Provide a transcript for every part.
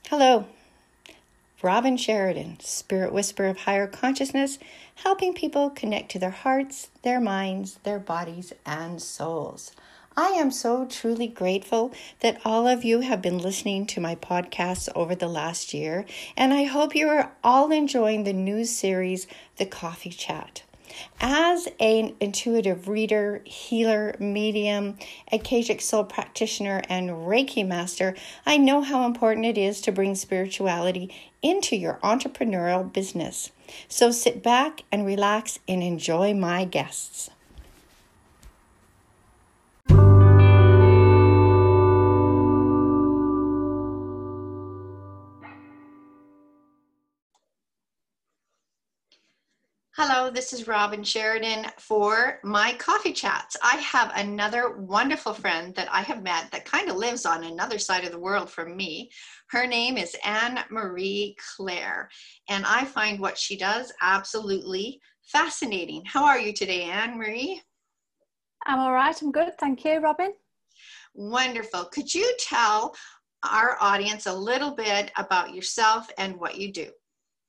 Hello, Robin Sheridan, Spirit Whisperer of Higher Consciousness, helping people connect to their hearts, their minds, their bodies, and souls. I am so truly grateful that all of you have been listening to my podcasts over the last year, and I hope you are all enjoying the new series, The Coffee Chat. As an intuitive reader, healer, medium, Akashic soul practitioner, and Reiki master, I know how important it is to bring spirituality into your entrepreneurial business. So sit back and relax and enjoy my guests. Hello, this is Robin Sheridan for my coffee chats. I have another wonderful friend that I have met that kind of lives on another side of the world from me. Her name is Anne Marie Claire, and I find what she does absolutely fascinating. How are you today, Anne Marie? I'm all right. I'm good. Thank you, Robin. Wonderful. Could you tell our audience a little bit about yourself and what you do?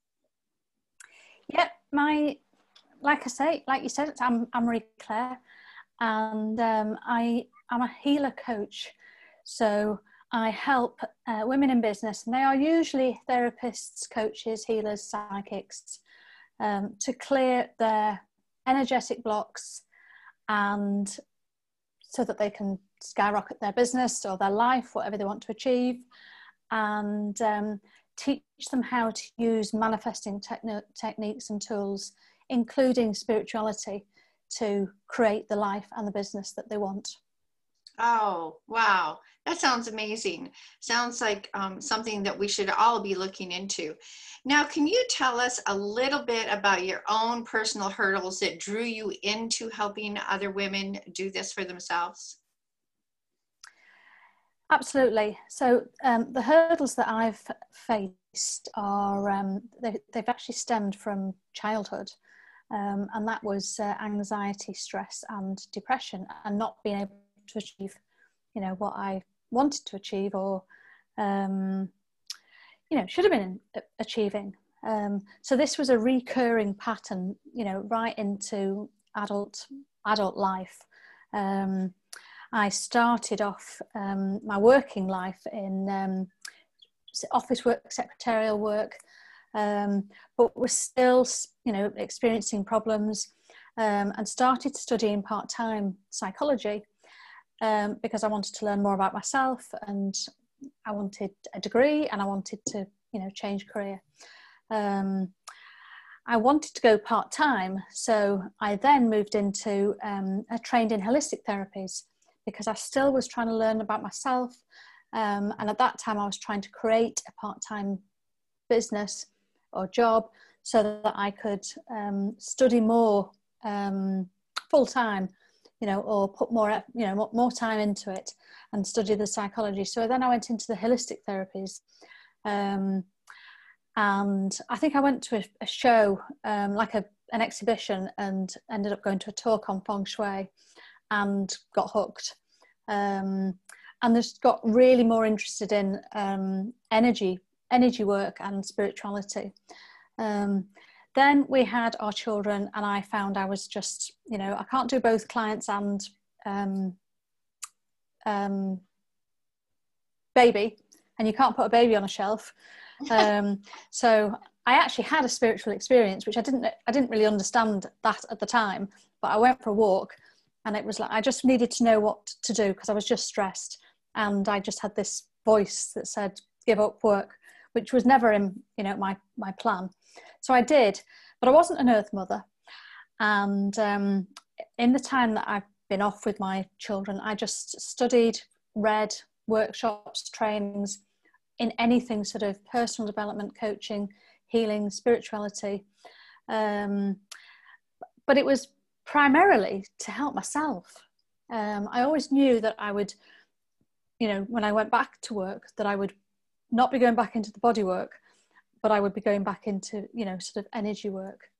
Yep, like you said, I'm Marie Claire, and I am a healer coach. So I help women in business, and they are usually therapists, coaches, healers, psychics, to clear their energetic blocks, and so that they can skyrocket their business or their life, whatever they want to achieve, and teach them how to use manifesting techniques and tools, including spirituality, to create the life and the business that they want. Oh, wow. That sounds amazing. Sounds like something that we should all be looking into. Now, can you tell us a little bit about your own personal hurdles that drew you into helping other women do this for themselves? Absolutely. So the hurdles that I've faced are, they've actually stemmed from childhood. And that was anxiety, stress, and depression, and not being able to achieve, what I wanted to achieve, or, should have been achieving. So this was a recurring pattern, right into adult life. I started off my working life in office work, secretarial work, but was still, experiencing problems, and started studying part-time psychology because I wanted to learn more about myself, and I wanted a degree, and I wanted to, change career. I wanted to go part-time, so I then moved into I trained in holistic therapies, because I still was trying to learn about myself. And at that time I was trying to create a part-time business or job so that I could study more full-time, or put more, more time into it and study the psychology. So then I went into the holistic therapies. And I think I went to a show, like an exhibition, and ended up going to a talk on feng shui, and got hooked, and just got really more interested in energy work and spirituality. Then we had our children, and I found I was just, I can't do both clients and baby, and you can't put a baby on a shelf. So I actually had a spiritual experience, which I didn't really understand that at the time, but I went for a walk. And it was like, I just needed to know what to do, because I was just stressed. And I just had this voice that said, give up work, which was never in, my plan. So I did, but I wasn't an earth mother. And in the time that I've been off with my children, I just studied, read, workshops, trainings in anything sort of personal development, coaching, healing, spirituality. But it was primarily to help myself. I always knew that I would, when I went back to work, that I would not be going back into the body work, but I would be going back into, sort of energy work.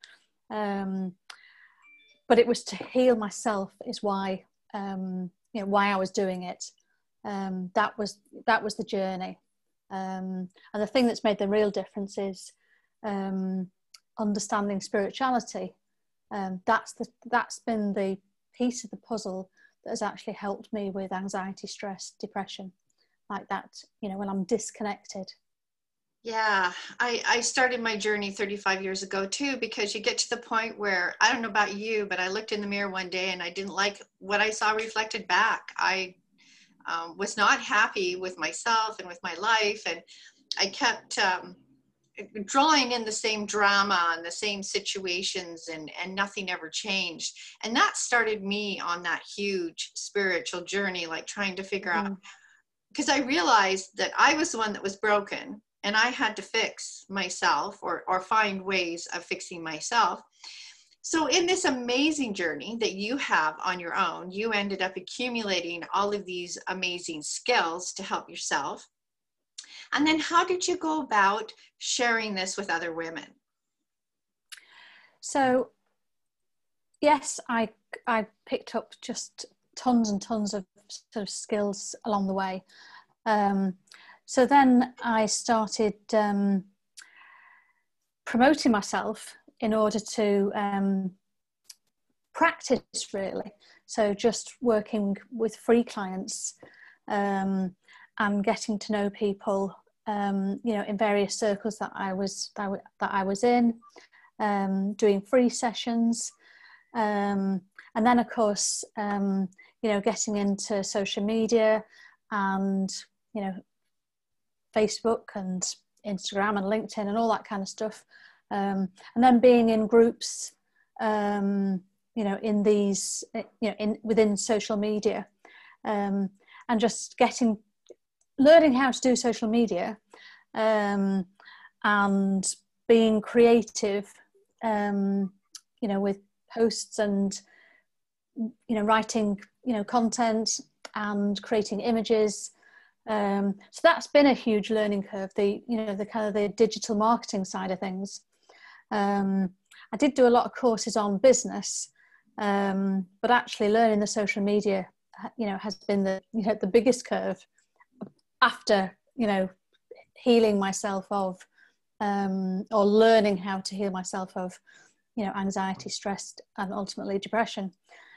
But it was to heal myself is why, why I was doing it. That was the journey. And the thing that's made the real difference is understanding spirituality. That's been the piece of the puzzle that has actually helped me with anxiety, stress, depression, like that, you know, when I'm disconnected. Yeah, I started my journey 35 years ago too, because you get to the point where, I don't know about you, but I looked in the mirror one day and I didn't like what I saw reflected back. I was not happy with myself and with my life. And I kept drawing in the same drama and the same situations, and nothing ever changed. And that started me on that huge spiritual journey, like trying to figure out, because I realized that I was the one that was broken and I had to fix myself, or find ways of fixing myself. So in this amazing journey that you have on your own, you ended up accumulating all of these amazing skills to help yourself. And then how did you go about sharing this with other women? So yes, I picked up just tons and tons of sort of skills along the way. So then I started promoting myself in order to practice, really. So just working with free clients and getting to know people, you know, in various circles that I was in, doing free sessions, and then of course, you know, getting into social media and, you know, Facebook and Instagram and LinkedIn and all that kind of stuff. And then being in groups, you know, in these, you know, within social media, and just learning how to do social media, and being creative, you know, with posts and, you know, writing, you know, content and creating images. So that's been a huge learning curve, the kind of the digital marketing side of things. I did do a lot of courses on business, but actually learning the social media, you know, has been the biggest curve after, you know, healing myself of, or learning how to heal myself of, you know, anxiety, stress, and ultimately depression.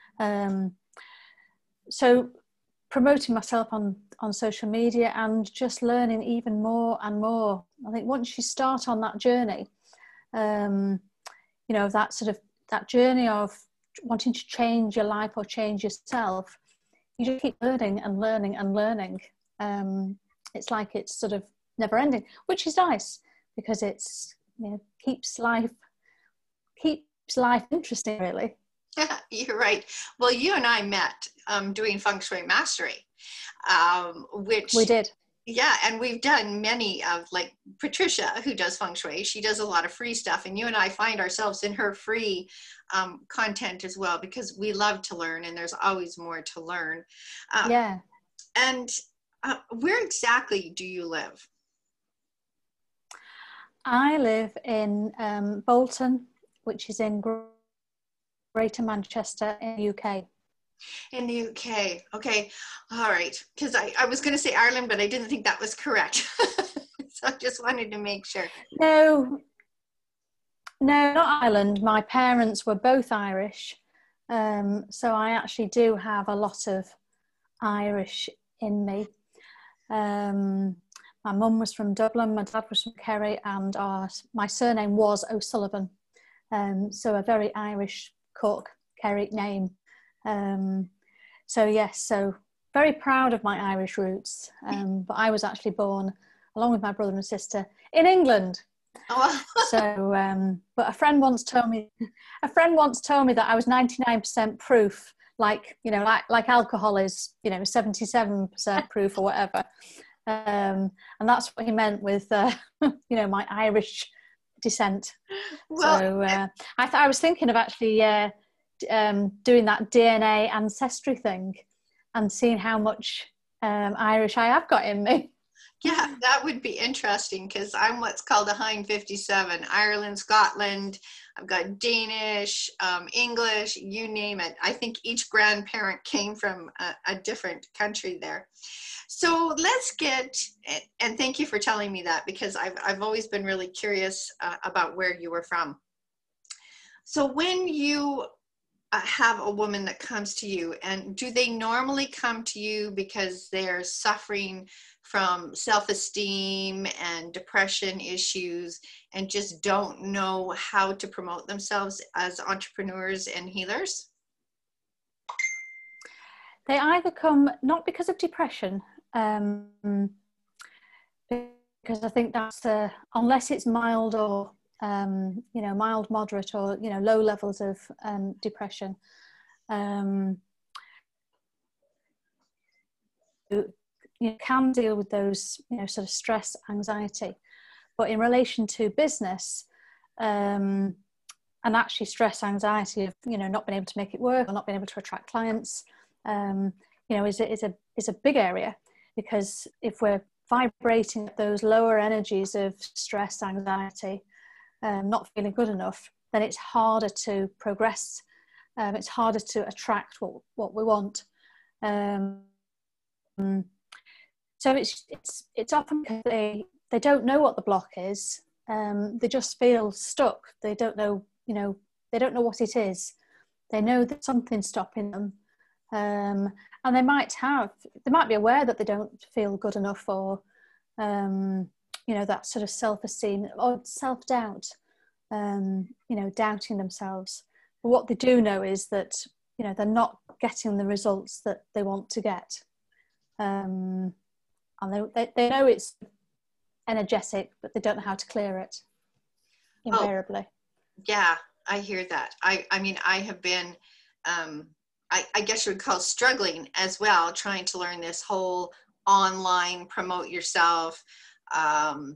So promoting myself on social media and just learning even more and more. I think once you start on that journey, you know, that journey of wanting to change your life or change yourself, you just keep learning and learning and learning. It's like it's sort of never ending, which is nice because it's, you know, keeps life interesting, really. Yeah, you're right. Well, you and I met doing Feng Shui Mastery, which we did. Yeah, and we've done many of, like Patricia, who does Feng Shui. She does a lot of free stuff, and you and I find ourselves in her free content as well, because we love to learn, and there's always more to learn. Yeah. And where exactly do you live? I live in Bolton, which is in Greater Manchester in the UK. In the UK. Okay. All right. Because I was going to say Ireland, but I didn't think that was correct. So I just wanted to make sure. No, not Ireland. My parents were both Irish. So I actually do have a lot of Irish in me. My mum was from Dublin, my dad was from Kerry, and my surname was O'Sullivan. So a very Irish Cork, Kerry name. So yes, so very proud of my Irish roots. But I was actually born, along with my brother and sister, in England. Oh. So, but a friend once told me that I was 99% proof, like, you know, like alcohol is, you know, 77% proof or whatever. And that's what he meant with, you know, my Irish descent. Well, so I was thinking of actually doing that DNA ancestry thing and seeing how much Irish I have got in me. Yeah, that would be interesting because I'm what's called a Hind 57. Ireland, Scotland, I've got Danish, English, you name it. I think each grandparent came from a different country there. So let's get, and thank you for telling me that because I've always been really curious about where you were from. So when you have a woman that comes to you, and do they normally come to you because they're suffering from self-esteem and depression issues and just don't know how to promote themselves as entrepreneurs and healers? They either come not because of depression, because I think that's unless it's mild or mild, moderate, or low levels of depression. You can deal with those, sort of stress, anxiety, but in relation to business, and actually stress, anxiety of not being able to make it work or not being able to attract clients, is a big area, because if we're vibrating at those lower energies of stress, anxiety, not feeling good enough, then it's harder to progress. It's harder to attract what we want. So it's often because they don't know what the block is. They just feel stuck. They don't know, they don't know what it is. They know that something's stopping them. And they might be aware that they don't feel good enough, or, that sort of self-esteem or self-doubt, doubting themselves. But what they do know is that, they're not getting the results that they want to get. And they know it's energetic, but they don't know how to clear it, invariably. Oh, yeah, I hear that. I mean, I have been, I guess you would call struggling as well, trying to learn this whole online promote yourself, and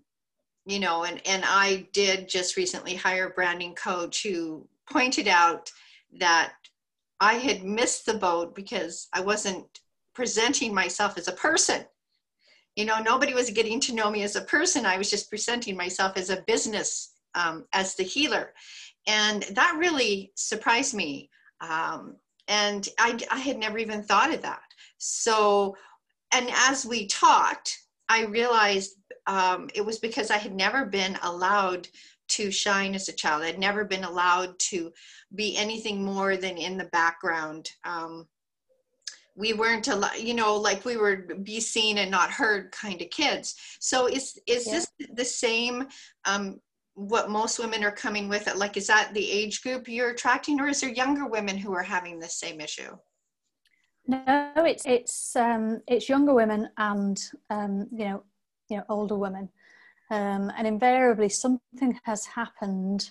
I did just recently hire a branding coach who pointed out that I had missed the boat because I wasn't presenting myself as a person. Nobody was getting to know me as a person. I was just presenting myself as a business, as the healer. And that really surprised me. And I had never even thought of that. So, and as we talked, I realized it was because I had never been allowed to shine as a child. I'd never been allowed to be anything more than in the background. We weren't allowed, like we were be seen and not heard kind of kids. So is this the same, what most women are coming with it? Like, is that the age group you're attracting, or is there younger women who are having the same issue? No, it's younger women and, older women. And invariably something has happened,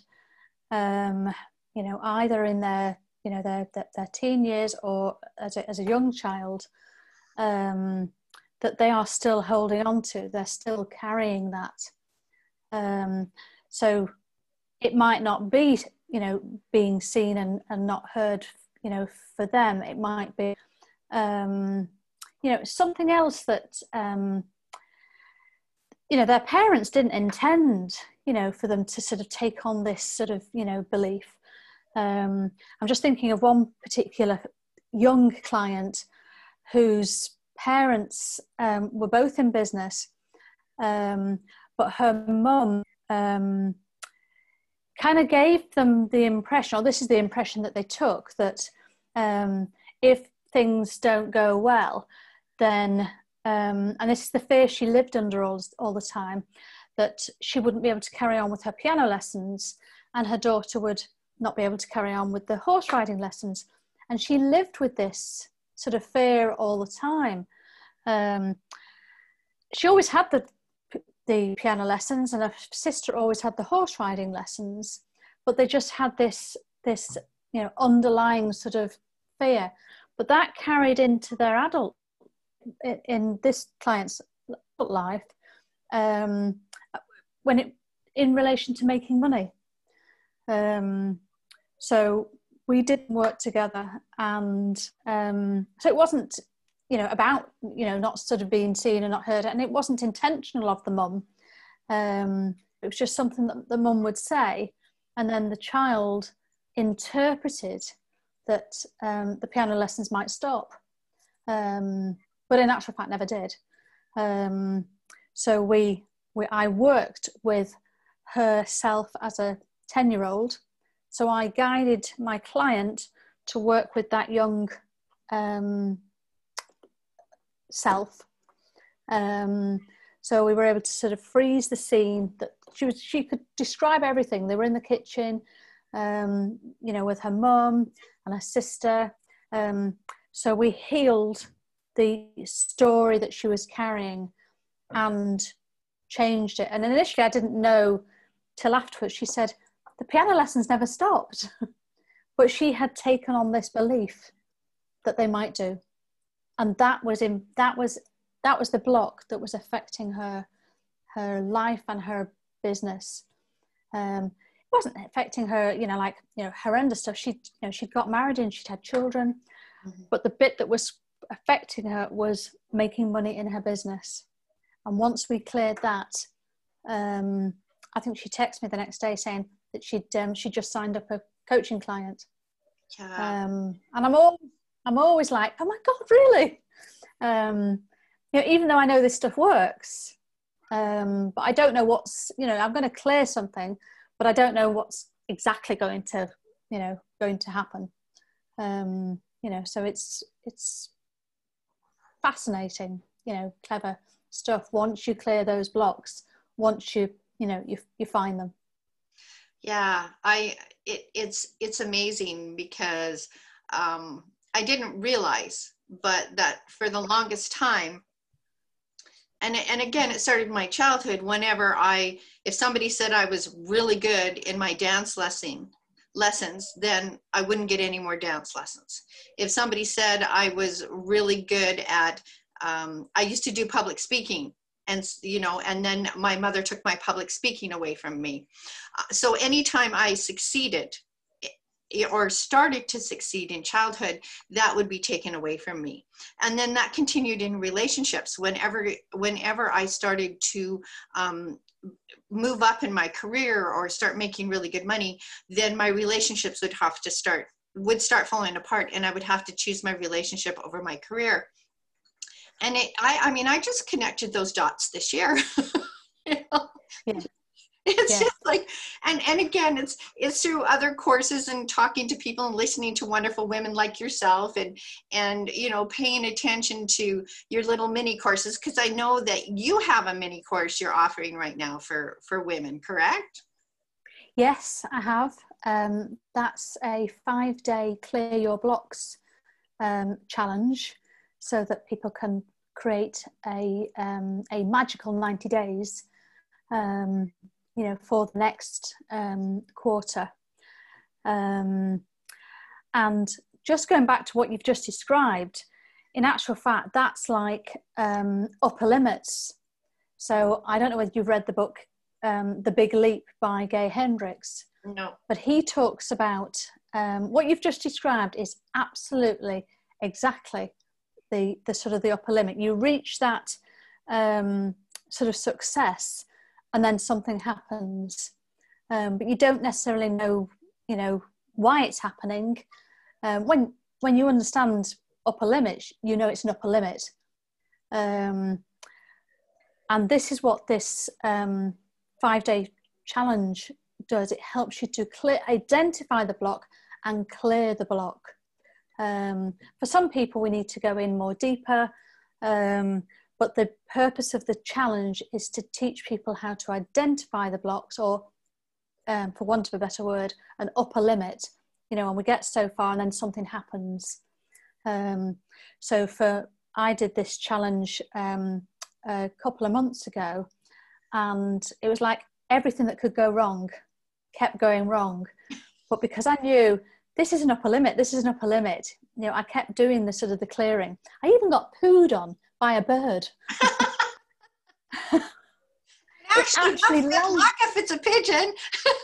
either in their teen years or as a young child, that they are still holding on to. They're still carrying that. So it might not be, being seen and not heard, for them. It might be, something else that, their parents didn't intend, for them to sort of take on this sort of, belief. I'm just thinking of one particular young client whose parents were both in business, but her mum kind of gave them the impression, or this is the impression that they took, that if things don't go well, then, and this is the fear she lived under all the time, that she wouldn't be able to carry on with her piano lessons, and her daughter would not be able to carry on with the horse riding lessons. And she lived with this sort of fear all the time. She always had the piano lessons, and her sister always had the horse riding lessons, but they just had this underlying sort of fear. But that carried into their adult, in this client's life, in relation to making money. So we did work together, and so it wasn't about, not sort of being seen and not heard. And it wasn't intentional of the mum. It was just something that the mum would say. And then the child interpreted that the piano lessons might stop. But in actual fact, never did. So I worked with herself as a 10-year-old. So I guided my client to work with that young self. So we were able to sort of freeze the scene that she could describe everything. They were in the kitchen, with her mum and her sister. So we healed the story that she was carrying and changed it. And initially I didn't know till afterwards. She said, the piano lessons never stopped. But she had taken on this belief that they might do. And that was the block that was affecting her life and her business. It wasn't affecting her, horrendous stuff. She'd got married and she'd had children, but the bit that was affecting her was making money in her business. And once we cleared that, I think she texted me the next day saying that she'd just signed up a coaching client. Yeah. And I'm always like, oh my God, really? Even though I know this stuff works, but I don't know what's, I'm going to clear something, but I don't know what's exactly going to happen. So it's fascinating, clever stuff. Once you clear those blocks, once you find them. Yeah, it's amazing because I didn't realize, but that for the longest time, and again, it started in my childhood. Whenever if somebody said I was really good in my dance lessons, then I wouldn't get any more dance lessons. If somebody said I was really good at, I used to do public speaking, and then my mother took my public speaking away from me. So anytime I succeeded or started to succeed in childhood, that would be taken away from me. And then that continued in relationships. Whenever I started to move up in my career or start making really good money, then my relationships would start falling apart, and I would have to choose my relationship over my career. And I just connected those dots this year. Yeah. It's just like, and again, it's through other courses and talking to people and listening to wonderful women like yourself, and paying attention to your little mini courses, because I know that you have a mini course you're offering right now for women, correct? Yes, I have. That's a 5-day clear your blocks challenge, so that people can create a magical 90 days for the next quarter. And just going back to what you've just described, in actual fact, that's like upper limits. So I don't know whether you've read the book, The Big Leap by Gay Hendricks. No. But he talks about what you've just described is absolutely exactly the sort of the upper limit. You reach that sort of success, and then something happens, but you don't necessarily know, why it's happening. When you understand upper limits, it's an upper limit, and this is what this 5-day challenge does. It helps you to identify the block and clear the block. For some people, we need to go in more deeper. But the purpose of the challenge is to teach people how to identify the blocks, or, for want of a better word, an upper limit, and we get so far and then something happens. I did this challenge a couple of months ago, and it was like everything that could go wrong kept going wrong. But because I knew this is an upper limit, I kept doing the sort of the clearing. I even got pooed on by a bird. Actually good luck if it's a pigeon.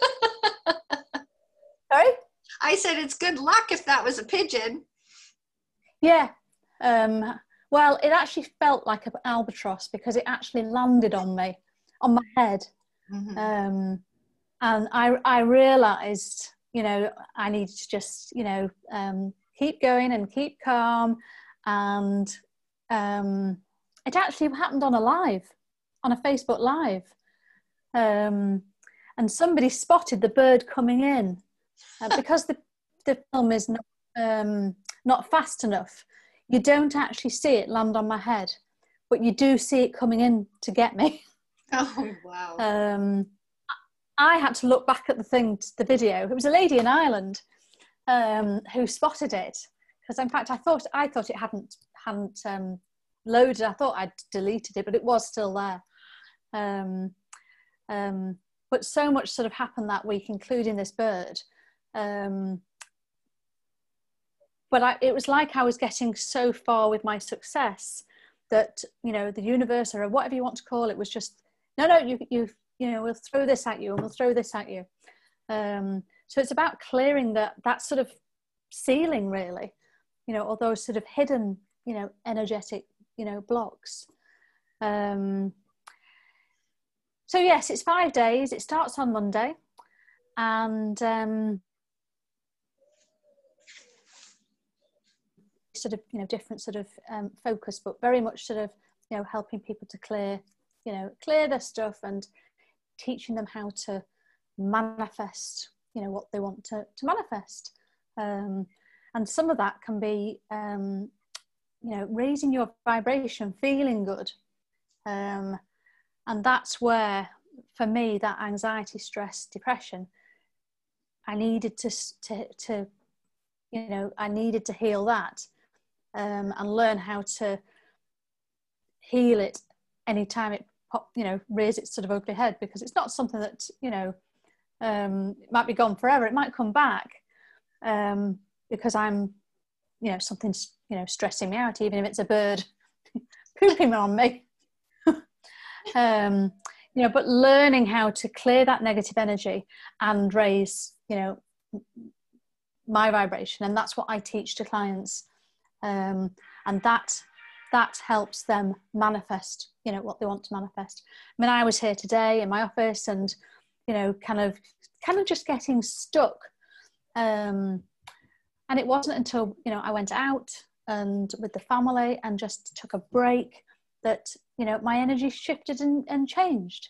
Sorry? I said it's good luck if that was a pigeon. Yeah. Well, it actually felt like an albatross because it actually landed on me, on my head. Mm-hmm. And I realized, you know, I needed to just, you know, keep going and keep calm. And it actually happened on a Facebook Live. And somebody spotted the bird coming in. Because the film is not fast enough, you don't actually see it land on my head, but you do see it coming in to get me. Oh, wow. I had to look back at the video. It was a lady in Ireland who spotted it, because in fact I thought it hadn't loaded. I thought I'd deleted it, but it was still there. But so much sort of happened that week, including this bird. But it was like I was getting so far with my success that, you know, the universe, or whatever you want to call it, was just, no, you know, we'll throw this at you, and we'll throw this at you. So it's about clearing that sort of ceiling, really, you know, or those sort of hidden, you know, energetic, you know, blocks. So yes, it's 5 days. It starts on Monday, and sort of, you know, different sort of focus, but very much sort of, you know, helping people to clear their stuff, and teaching them how to manifest, you know, what they want to manifest. And some of that can be, you know, raising your vibration, feeling good. And that's where, for me, that anxiety, stress, depression, I needed to you know, I needed to heal that, and learn how to heal it anytime it raise its sort of ugly head, because it's not something that, you know, it might be gone forever. It might come back because I'm, you know, something's, you know, stressing me out, even if it's a bird pooping on me. You know, but learning how to clear that negative energy and raise, you know, my vibration, and that's what I teach to clients, and that helps them manifest, you know, what they want to manifest. I mean, I was here today in my office, and, you know, kind of just getting stuck, and it wasn't until, you know, I went out and with the family and just took a break that, you know, my energy shifted and changed.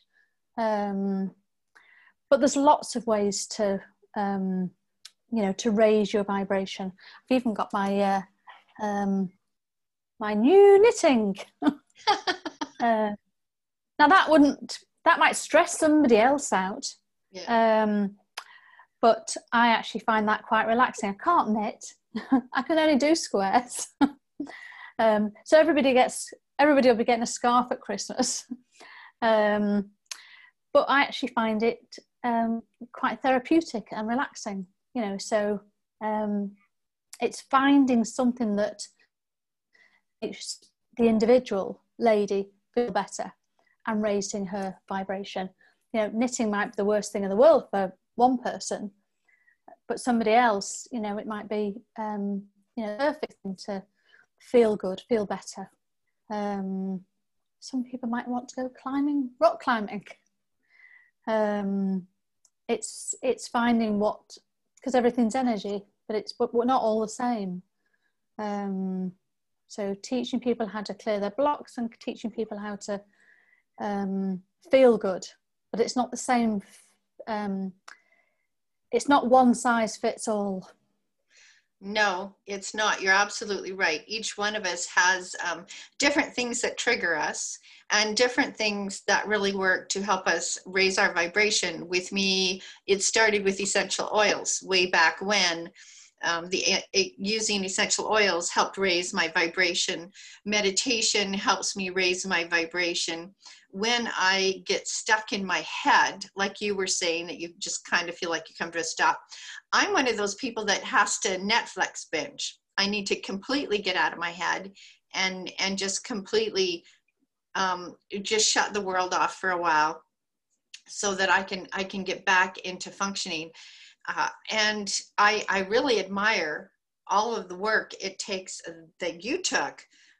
But there's lots of ways to you know, to raise your vibration. I've even got my my new knitting. Now that might stress somebody else out. Yeah. But I actually find that quite relaxing. I can't knit. I can only do squares. So everybody will be getting a scarf at Christmas. But I actually find it quite therapeutic and relaxing, you know. So it's finding something that makes the individual lady feel better and raising her vibration. You know, knitting might be the worst thing in the world for one person, but somebody else, you know, it might be you know, perfect thing to feel good, feel better. Some people might want to go rock climbing. It's finding what, because everything's energy, but we're not all the same. So teaching people how to clear their blocks and teaching people how to feel good, but it's not the same. It's not one size fits all. No, it's not. You're absolutely right. Each one of us has different things that trigger us and different things that really work to help us raise our vibration. With me, it started with essential oils way back when. Using essential oils helped raise my vibration. Meditation helps me raise my vibration. When I get stuck in my head, like you were saying, that you just kind of feel like you come to a stop, I'm one of those people that has to Netflix binge. I need to completely get out of my head and just completely just shut the world off for a while so that I can get back into functioning. And I really admire all of the work it takes that you took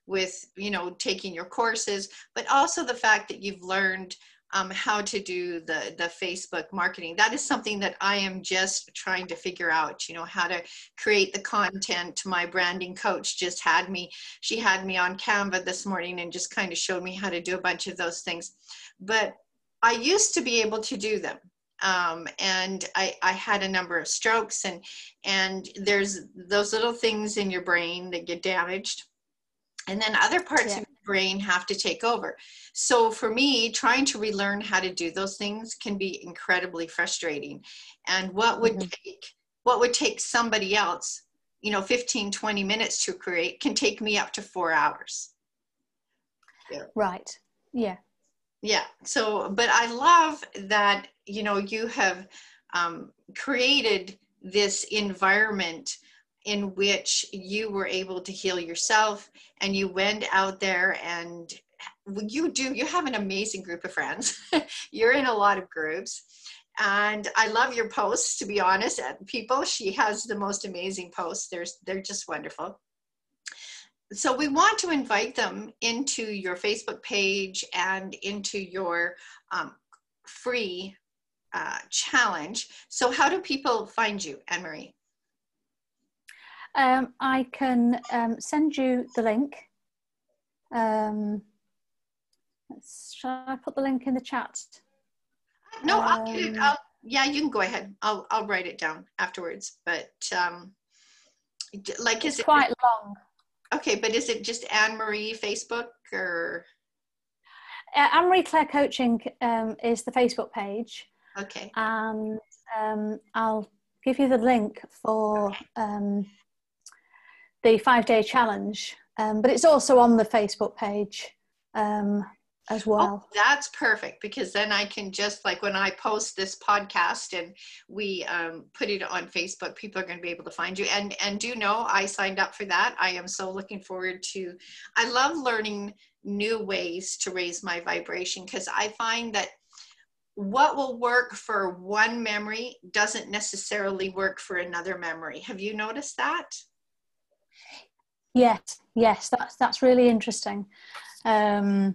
you know, taking your courses, but also the fact that you've learned how to do the Facebook marketing. That is something that I am just trying to figure out, you know, how to create the content. My branding coach just she had me on Canva this morning and just kind of showed me how to do a bunch of those things. But I used to be able to do them. And I had a number of strokes, and there's those little things in your brain that get damaged. And then other parts of your brain have to take over. So for me, trying to relearn how to do those things can be incredibly frustrating. And what would take somebody else, you know, 15, 20 minutes to create can take me up to 4 hours. Yeah. Right. Yeah. Yeah. So, but I love that, you know, you have created this environment in which you were able to heal yourself, and you went out there, and you have an amazing group of friends. You're in a lot of groups, and I love your posts, to be honest. She has the most amazing posts. They're just wonderful. So we want to invite them into your Facebook page and into your free challenge. So how do people find you, Anne-Marie? I can send you the link. Shall I put the link in the chat? No, I'll get it. Yeah, you can go ahead. I'll write it down afterwards. But like, is it quite long? Okay, but is it just Anne-Marie Facebook or? Anne-Marie Claire Coaching is the Facebook page. Okay. And I'll give you the link for the 5-day challenge, but it's also on the Facebook page as well. Oh, that's perfect, because then I can just, like, when I post this podcast and we put it on Facebook, people are going to be able to find you. And do know, I signed up for that. I am so looking forward to, I love learning new ways to raise my vibration, because I find that what will work for one memory doesn't necessarily work for another memory. Have you noticed that? Yes, that's really interesting. And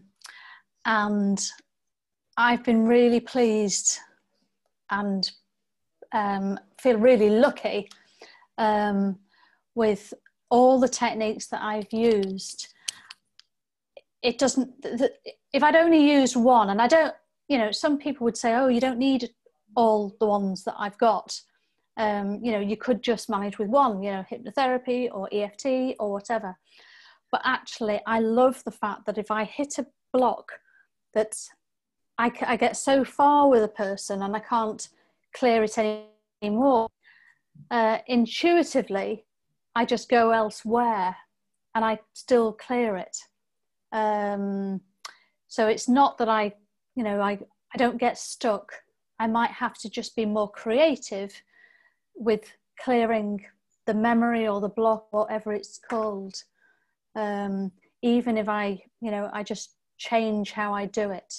I've been really pleased and feel really lucky with all the techniques that I've used. It doesn't, if I'd only used one, and I don't, you know, some people would say, oh, you don't need all the ones that I've got. You know, you could just manage with one, you know, hypnotherapy or EFT or whatever. But actually, I love the fact that if I hit a block, that I get so far with a person and I can't clear it anymore. Intuitively, I just go elsewhere and I still clear it. So it's not that I don't get stuck. I might have to just be more creative with clearing the memory or the block, whatever it's called. Even if I just change how I do it.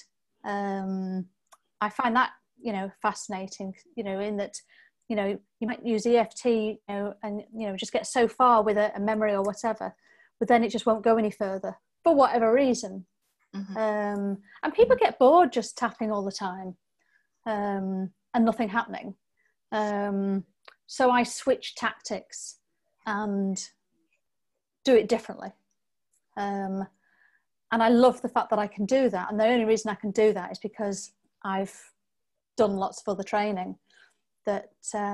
I find that, you know, fascinating, you know, in that, you know, you might use EFT, you know, and, you know, just get so far with a memory or whatever, but then it just won't go any further for whatever reason. Mm-hmm. And people get bored just tapping all the time and nothing happening. So I switch tactics and do it differently. And I love the fact that I can do that. And the only reason I can do that is because I've done lots of other training that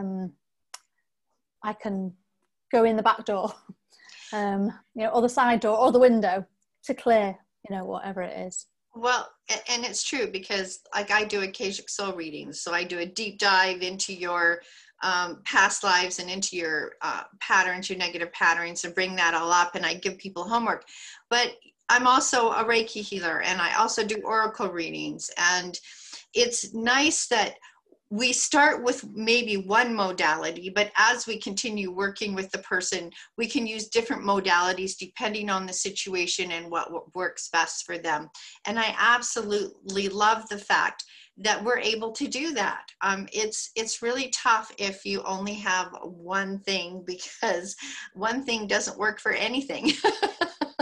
I can go in the back door, you know, or the side door or the window to clear, you know, whatever it is. Well, and it's true, because like I do Akashic Soul readings. So I do a deep dive into your past lives and into your patterns, your negative patterns, and bring that all up. And I give people homework. But I'm also a Reiki healer, and I also do oracle readings. And it's nice that we start with maybe one modality, but as we continue working with the person, we can use different modalities depending on the situation and what works best for them. And I absolutely love the fact that we're able to do that. It's really tough if you only have one thing, because one thing doesn't work for anything.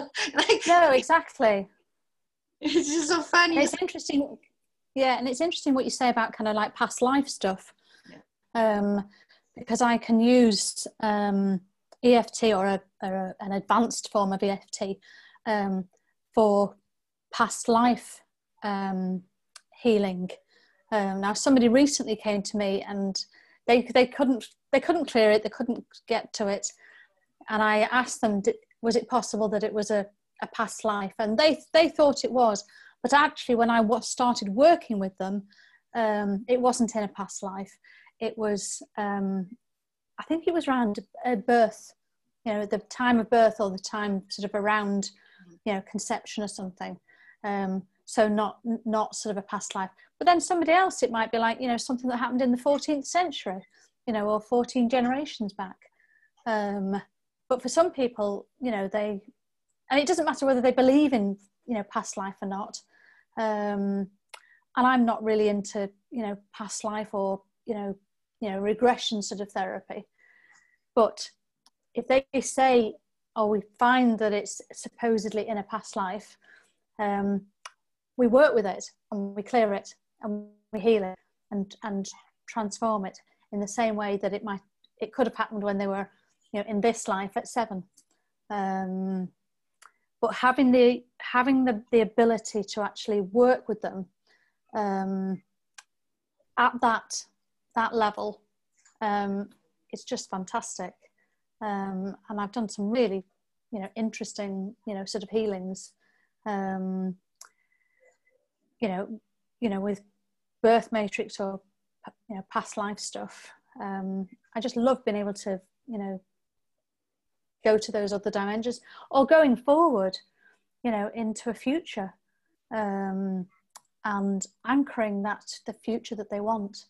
No, exactly. It's just so funny. And it's interesting. Yeah. And it's interesting what you say about kind of like past life stuff. Yeah. Because I can use EFT or an advanced form of EFT for past life healing. Now, somebody recently came to me and they couldn't clear it. They couldn't get to it, and I asked them, was it possible that it was a past life? And they thought it was, but actually, when I started working with them, it wasn't in a past life. It was, I think it was around birth, the time of birth or the time sort of around, conception or something. So not sort of a past life. But then somebody else, it might be like, something that happened in the 14th century, or 14 generations back. But for some people, and it doesn't matter whether they believe in, past life or not. And I'm not really into, past life or, regression sort of therapy. But if they say, oh, we find that it's supposedly in a past life, we work with it and we clear it and we heal it and transform it in the same way that it could have happened when they were, in this life at 7. But having the ability to actually work with them at that level, it's just fantastic. And I've done some really, interesting, sort of healings, with birth matrix or, past life stuff. I just love being able to, go to those other dimensions or going forward, into a future, and anchoring the future that they want.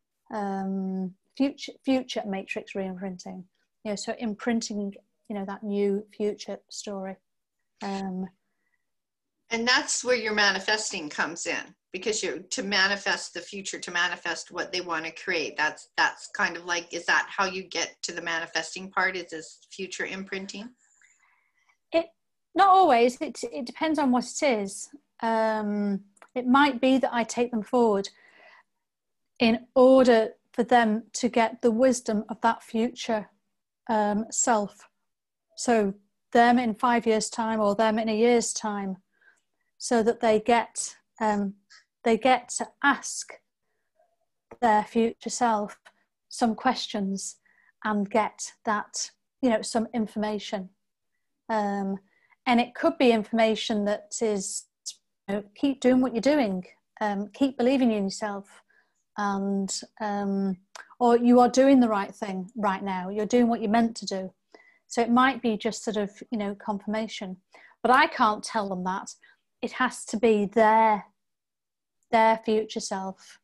Future matrix re-imprinting, so imprinting, that new future story. And that's where your manifesting comes in, because to manifest the future, to manifest what they want to create. That's kind of like, is that how you get to the manifesting part? Is this future imprinting? Not always. It depends on what it is. It might be that I take them forward in order for them to get the wisdom of that future self. So them in 5 years' time or them in a year's time, so that they get to ask their future self some questions and get that, some information. And it could be information that is, keep doing what you're doing, keep believing in yourself, and or you are doing the right thing right now, you're doing what you're meant to do. So it might be just sort of, confirmation, but I can't tell them that. It has to be their future self.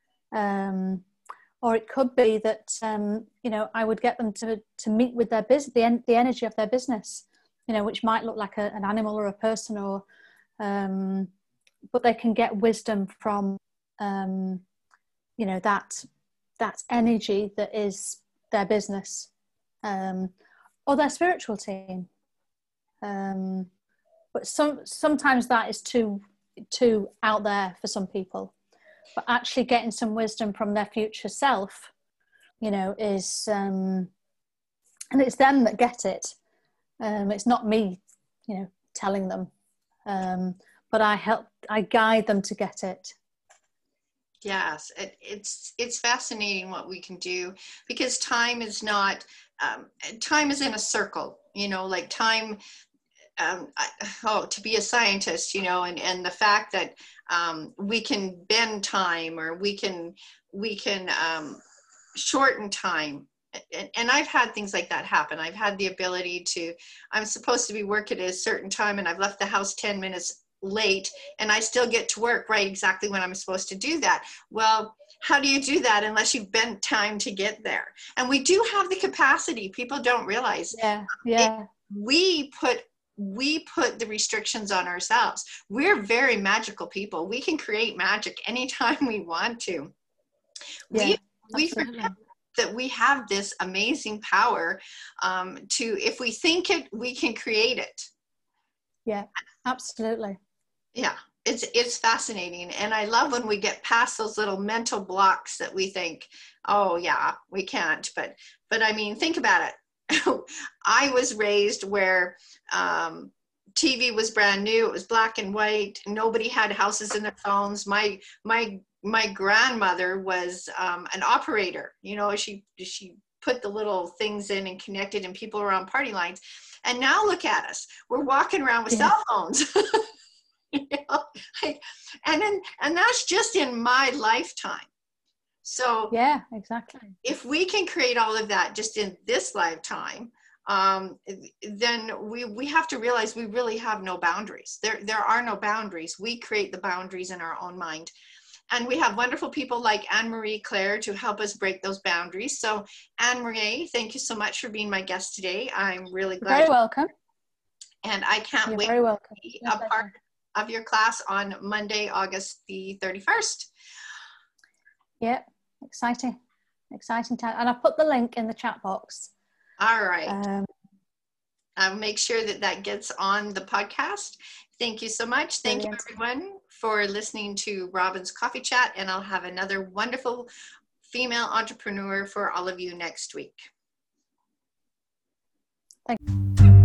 Or it could be that, I would get them to meet with their business, the energy of their business, which might look like an animal or a person, or, but they can get wisdom from, that energy that is their business, or their spiritual team. But sometimes that is too out there for some people. But actually getting some wisdom from their future self, is, and it's them that get it. It's not me, telling them, but I guide them to get it. Yes, it's fascinating what we can do, because time is not, time is in a circle, like time, to be a scientist, and the fact that we can bend time, or we can shorten time. And I've had things like that happen. I've had the ability I'm supposed to be working at a certain time, and I've left the house 10 minutes late, and I still get to work right exactly when I'm supposed to do that. Well, how do you do that unless you've bent time to get there? And we do have the capacity. People don't realize. Yeah. We put the restrictions on ourselves. We're very magical people. We can create magic anytime we want to. Yeah, we forget that we have this amazing power, if we think it, we can create it. Yeah, absolutely. Yeah, it's fascinating. And I love when we get past those little mental blocks that we think, oh yeah, we can't. But I mean, think about it. I was raised where TV was brand new. It was black and white. Nobody had houses in their phones. My grandmother was an operator. You know, she put the little things in and connected, and people were on party lines. And now look at us. We're walking around with cell phones. You know, like, and that's just in my lifetime. So yeah, exactly. if we can create all of that just in this lifetime, then we have to realize we really have no boundaries. There are no boundaries. We create the boundaries in our own mind. And we have wonderful people like Anne-Marie Claire to help us break those boundaries. So Anne-Marie, thank you so much for being my guest today. I'm really glad. You're very welcome. And I can't wait to be a part of your class on Monday, August the 31st. Yeah, exciting time. And I put the link in the chat box. All right. I'll make sure that gets on the podcast. Thank you so much. Thank you everyone for listening to Robin's Coffee Chat, and I'll have another wonderful female entrepreneur for all of you next week. Thank you.